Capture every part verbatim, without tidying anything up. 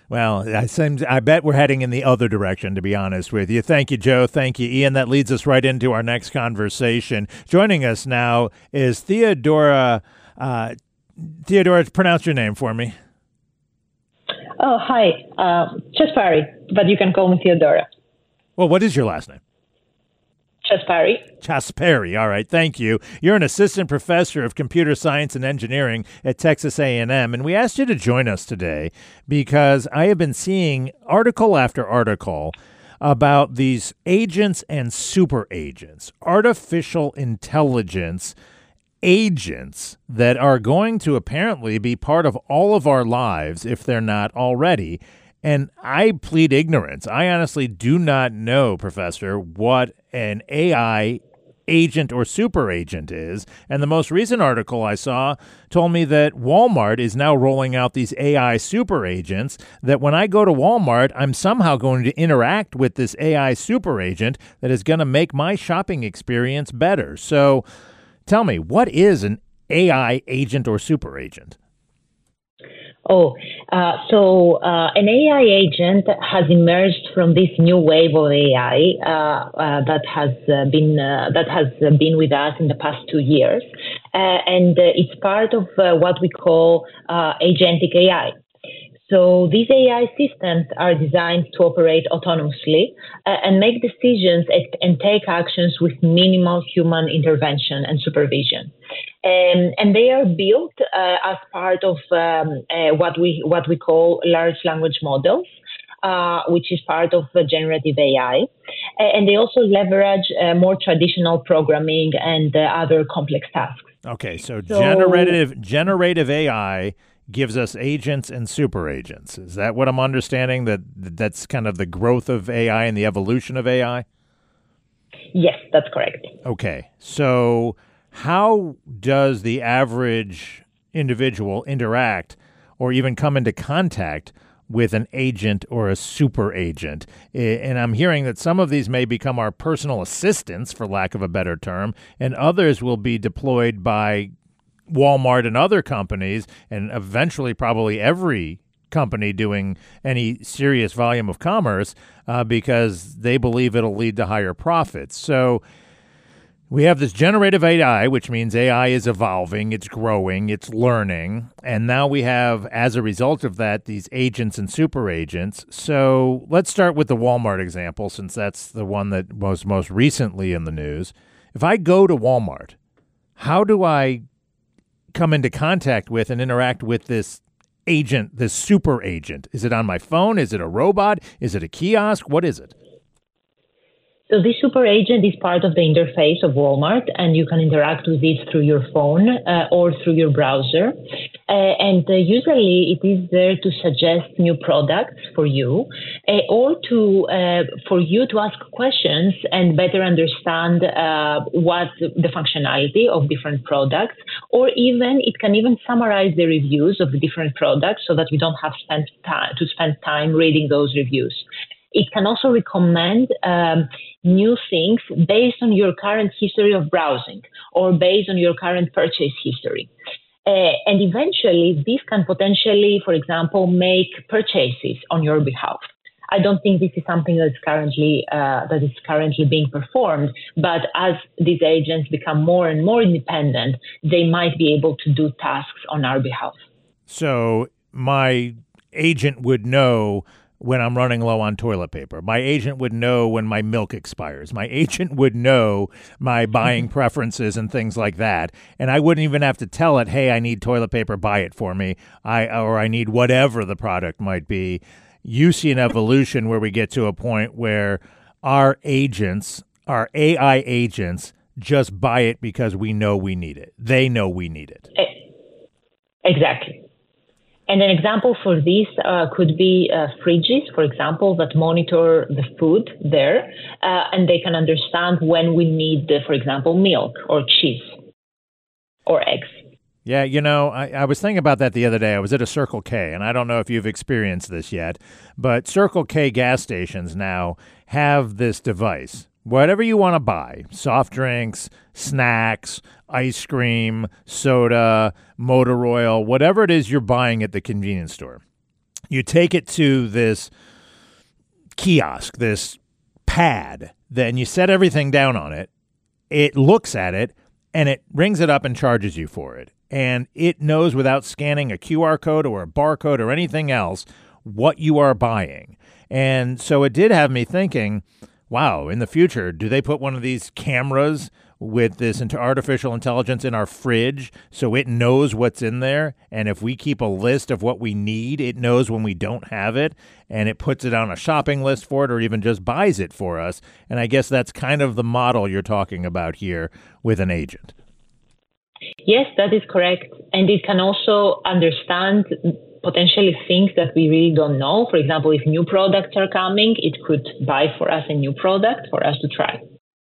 Well, I, seems, I bet we're heading in the other direction, to be honest with you. Thank you, Joe. Thank you, Ian. That leads us right into our next conversation. Joining us now is Theodora. Uh, Theodora, pronounce your name for me. Oh, hi. Uh, Chaspari, but you can call me Theodora. Well, what is your last name? Chaspari. Chaspari. All right. Thank you. You're an assistant professor of computer science and engineering at Texas A and M, and we asked you to join us today because I have been seeing article after article about these agents and super agents, artificial intelligence agents that are going to apparently be part of all of our lives if they're not already. And I plead ignorance. I honestly do not know, Professor, what an A I agent or super agent is. And the most recent article I saw told me that Walmart is now rolling out these A I super agents that when I go to Walmart, I'm somehow going to interact with this A I super agent that is going to make my shopping experience better. So tell me, what is an A I agent or super agent? Oh, uh, so uh, an A I agent has emerged from this new wave of A I uh, uh, that has uh, been uh, that has been with us in the past two years, uh, and uh, it's part of uh, what we call uh, agentic A I. So these A I systems are designed to operate autonomously uh, and make decisions and take actions with minimal human intervention and supervision. Um, and they are built uh, as part of um, uh, what we what we call large language models, uh, which is part of uh, generative A I. Uh, and they also leverage uh, more traditional programming and uh, other complex tasks. Okay, so, so generative generative A I gives us agents and super agents. Is that what I'm understanding? That that's kind of the growth of A I and the evolution of A I? Yes, that's correct. Okay, so how does the average individual interact or even come into contact with an agent or a super agent? And I'm hearing that some of these may become our personal assistants, for lack of a better term, and others will be deployed by Walmart and other companies, and eventually probably every company doing any serious volume of commerce uh, because they believe it'll lead to higher profits. So we have this generative A I, which means A I is evolving, it's growing, it's learning, and now we have, as a result of that, these agents and super agents. So let's start with the Walmart example, since that's the one that was most recently in the news. If I go to Walmart, how do I come into contact with and interact with this agent, this super agent? Is it on my phone? Is it a robot? Is it a kiosk? What is it? So this super agent is part of the interface of Walmart, and you can interact with it through your phone uh, or through your browser. Uh, and uh, usually it is there to suggest new products for you, uh, or to uh, for you to ask questions and better understand uh, what the functionality of different products, or even it can even summarize the reviews of the different products so that you don't have spent time to spend time reading those reviews. It can also recommend um, new things based on your current history of browsing or based on your current purchase history. Uh, and eventually, this can potentially, for example, make purchases on your behalf. I don't think this is something that's currently uh, that is currently being performed, but as these agents become more and more independent, they might be able to do tasks on our behalf. So my agent would know when I'm running low on toilet paper. My agent would know when my milk expires. My agent would know my buying preferences and things like that. And I wouldn't even have to tell it, hey, I need toilet paper, buy it for me. I or I need whatever the product might be. You see an evolution where we get to a point where our agents, our A I agents, just buy it because we know we need it. They know we need it. Exactly. And an example for this uh, could be uh, fridges, for example, that monitor the food there, uh, and they can understand when we need, uh, for example, milk or cheese or eggs. Yeah, you know, I, I was thinking about that the other day. I was at a Circle K, and I don't know if you've experienced this yet, but Circle K gas stations now have this device. Whatever you want to buy, soft drinks, snacks, ice cream, soda, motor oil, whatever it is you're buying at the convenience store, You take it to this kiosk, this pad, then you set everything down on it. It looks at it, and it rings it up and charges you for it. And it knows without scanning a Q R code or a barcode or anything else what you are buying. And so it did have me thinking, wow, in the future, do they put one of these cameras with this artificial intelligence in our fridge so it knows what's in there? And if we keep a list of what we need, it knows when we don't have it, and it puts it on a shopping list for it or even just buys it for us. And I guess that's kind of the model you're talking about here with an agent. Yes, that is correct. And it can also understand potentially things that we really don't know. For example, if new products are coming, it could buy for us a new product for us to try.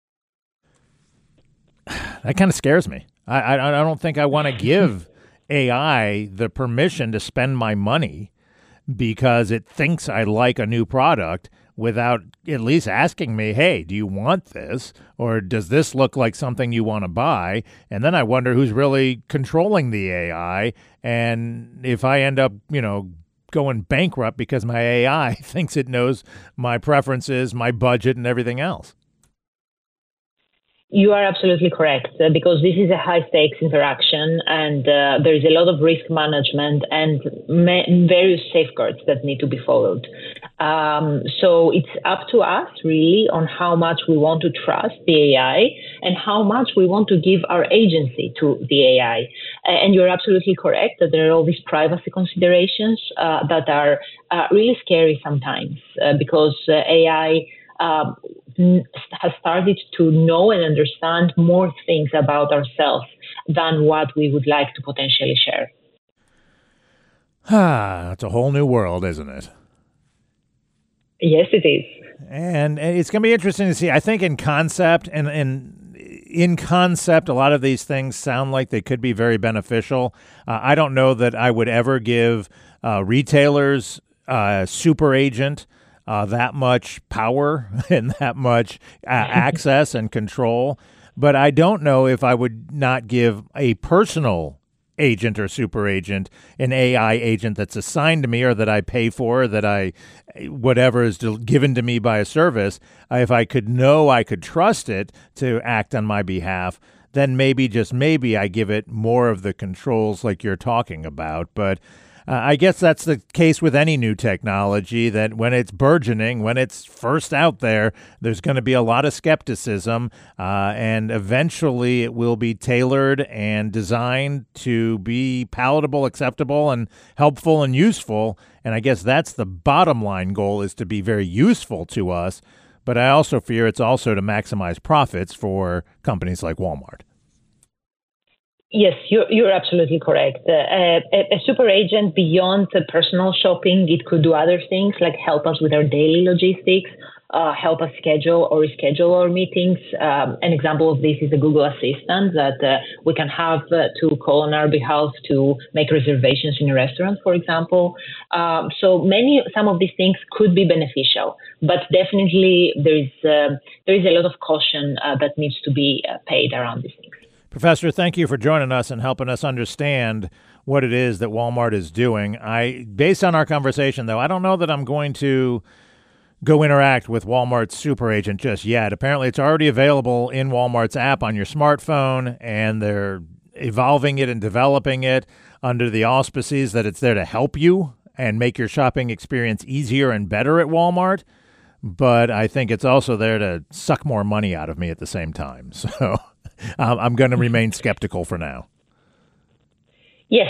That kind of scares me. I, I, I don't think I want to give A I the permission to spend my money because it thinks I like a new product without at least asking me, hey, do you want this? Or does this look like something you want to buy? And then I wonder who's really controlling the A I. And if I end up, you know, going bankrupt because my A I thinks it knows my preferences, my budget, and everything else. You are absolutely correct, uh, because this is a high-stakes interaction, and uh, there is a lot of risk management and ma- various safeguards that need to be followed. Um, so it's up to us, really, on how much we want to trust the A I and how much we want to give our agency to the A I. And you're absolutely correct that there are all these privacy considerations uh, that are uh, really scary sometimes uh, because uh, A I uh, has started to know and understand more things about ourselves than what we would like to potentially share. Ah, it's a whole new world, isn't it? Yes, it is. And it's going to be interesting to see. I think in concept and, and in concept, a lot of these things sound like they could be very beneficial. Uh, I don't know that I would ever give uh, retailers uh, super agent Uh, that much power and that much uh, access and control. But I don't know if I would not give a personal agent or super agent an A I agent that's assigned to me or that I pay for, that I, whatever is given to me by a service. If I could know I could trust it to act on my behalf, then maybe, just maybe, I give it more of the controls like you're talking about. But Uh, I guess that's the case with any new technology, that when it's burgeoning, when it's first out there, there's going to be a lot of skepticism, uh, and eventually it will be tailored and designed to be palatable, acceptable, and helpful and useful. And I guess that's the bottom line goal, is to be very useful to us. But I also fear it's also to maximize profits for companies like Walmart. Yes, you're, you're absolutely correct. Uh, a, a super agent, beyond the personal shopping, it could do other things like help us with our daily logistics, uh, help us schedule or reschedule our meetings. Um, an example of this is a Google Assistant that uh, we can have uh, to call on our behalf to make reservations in a restaurant, for example. Um, so many, some of these things could be beneficial, but definitely there is uh, there is a lot of caution uh, that needs to be uh, paid around these things. Professor, thank you for joining us and helping us understand what it is that Walmart is doing. I, based on our conversation, though, I don't know that I'm going to go interact with Walmart's super agent just yet. Apparently, it's already available in Walmart's app on your smartphone, and they're evolving it and developing it under the auspices that it's there to help you and make your shopping experience easier and better at Walmart. But I think it's also there to suck more money out of me at the same time. So um, I'm going to remain skeptical for now. Yes,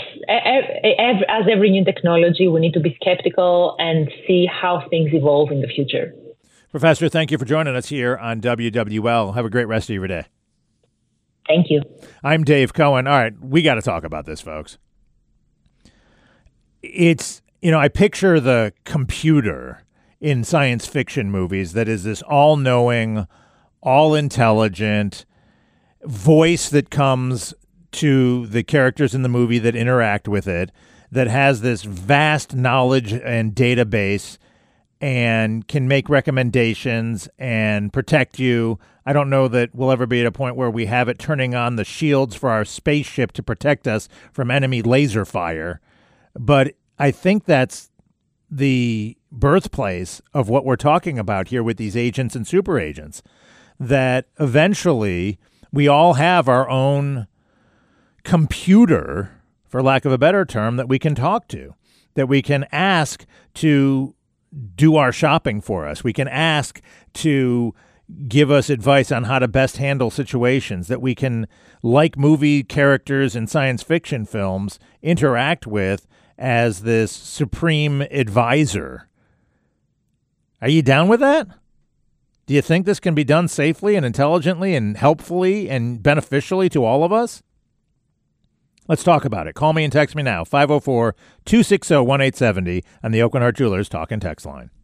as every new technology, we need to be skeptical and see how things evolve in the future. Professor, thank you for joining us here on W W L. Have a great rest of your day. Thank you. I'm Dave Cohen. All right, we got to talk about this, folks. It's, you know, I picture the computer in science fiction movies that is this all-knowing, all-intelligent voice that comes to the characters in the movie that interact with it, that has this vast knowledge and database and can make recommendations and protect you. I don't know that we'll ever be at a point where we have it turning on the shields for our spaceship to protect us from enemy laser fire. But I think that's the birthplace of what we're talking about here with these agents and super agents, that eventually we all have our own computer, for lack of a better term, that we can talk to, that we can ask to do our shopping for us. We can ask to give us advice on how to best handle situations, that we can, like movie characters in science fiction films, interact with as this supreme advisor. Are you down with that? Do you think this can be done safely and intelligently and helpfully and beneficially to all of us? Let's talk about it. Call me and text me now, five oh four, two six zero, one eight seven zero on the Oakland Heart Jewelers Talk and Text line.